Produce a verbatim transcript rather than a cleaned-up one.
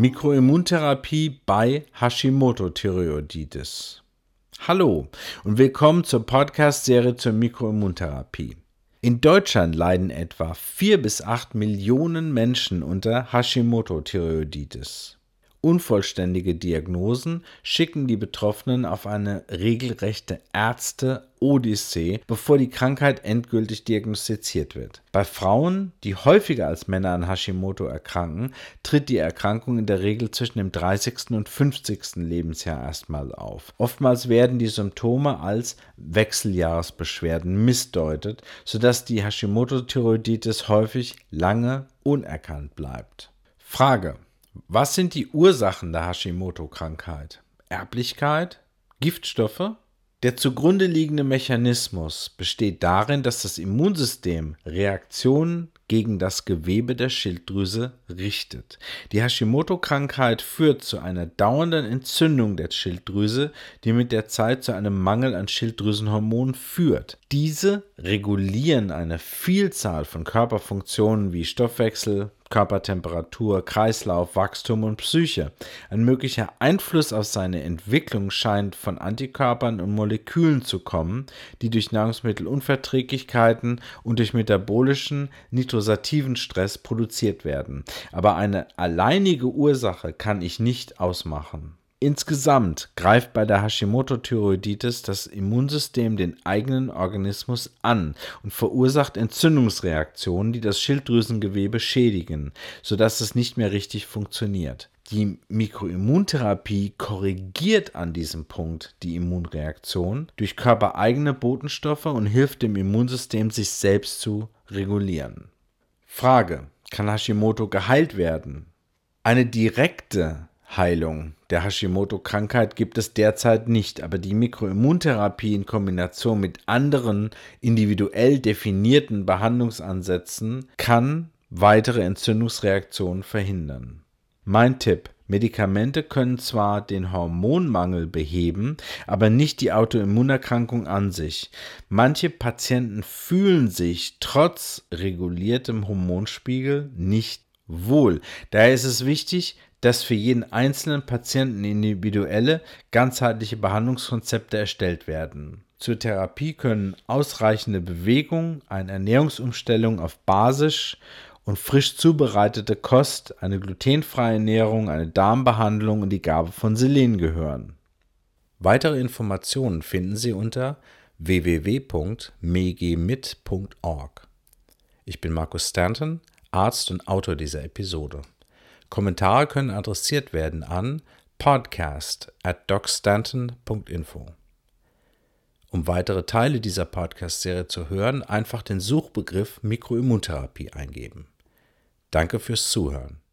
Mikroimmuntherapie bei Hashimoto-Thyreoiditis. Hallo und willkommen zur Podcast-Serie zur Mikroimmuntherapie. In Deutschland leiden etwa vier bis acht Millionen Menschen unter Hashimoto-Thyreoiditis. Unvollständige Diagnosen schicken die Betroffenen auf eine regelrechte Ärzte-Odyssee, bevor die Krankheit endgültig diagnostiziert wird. Bei Frauen, die häufiger als Männer an Hashimoto erkranken, tritt die Erkrankung in der Regel zwischen dem dreißigsten und fünfzigsten Lebensjahr erstmal auf. Oftmals werden die Symptome als Wechseljahresbeschwerden missdeutet, sodass die Hashimoto-Thyreoiditis häufig lange unerkannt bleibt. Frage: Was sind die Ursachen der Hashimoto-Krankheit? Erblichkeit? Giftstoffe? Der zugrunde liegende Mechanismus besteht darin, dass das Immunsystem Reaktionen gegen das Gewebe der Schilddrüse richtet. Die Hashimoto-Krankheit führt zu einer dauernden Entzündung der Schilddrüse, die mit der Zeit zu einem Mangel an Schilddrüsenhormonen führt. Diese regulieren eine Vielzahl von Körperfunktionen wie Stoffwechsel, Körpertemperatur, Kreislauf, Wachstum und Psyche. Ein möglicher Einfluss auf seine Entwicklung scheint von Antikörpern und Molekülen zu kommen, die durch Nahrungsmittelunverträglichkeiten und durch metabolischen nitrosativen Stress produziert werden. Aber eine alleinige Ursache kann ich nicht ausmachen. Insgesamt greift bei der Hashimoto-Thyreoiditis das Immunsystem den eigenen Organismus an und verursacht Entzündungsreaktionen, die das Schilddrüsengewebe schädigen, sodass es nicht mehr richtig funktioniert. Die Mikroimmuntherapie korrigiert an diesem Punkt die Immunreaktion durch körpereigene Botenstoffe und hilft dem Immunsystem, sich selbst zu regulieren. Frage: Kann Hashimoto geheilt werden? Eine direkte Heilung der Hashimoto-Krankheit gibt es derzeit nicht, aber die Mikroimmuntherapie in Kombination mit anderen individuell definierten Behandlungsansätzen kann weitere Entzündungsreaktionen verhindern. Mein Tipp: Medikamente können zwar den Hormonmangel beheben, aber nicht die Autoimmunerkrankung an sich. Manche Patienten fühlen sich trotz reguliertem Hormonspiegel nicht wohl. Daher ist es wichtig, dass für jeden einzelnen Patienten individuelle, ganzheitliche Behandlungskonzepte erstellt werden. Zur Therapie können ausreichende Bewegung, eine Ernährungsumstellung auf basisch und frisch zubereitete Kost, eine glutenfreie Ernährung, eine Darmbehandlung und die Gabe von Selen gehören. Weitere Informationen finden Sie unter w w w punkt megimit punkt org. Ich bin Markus Stanton, Arzt und Autor dieser Episode. Kommentare können adressiert werden an podcast at docstanton punkt info. Um weitere Teile dieser Podcast-Serie zu hören, einfach den Suchbegriff Mikroimmuntherapie eingeben. Danke fürs Zuhören.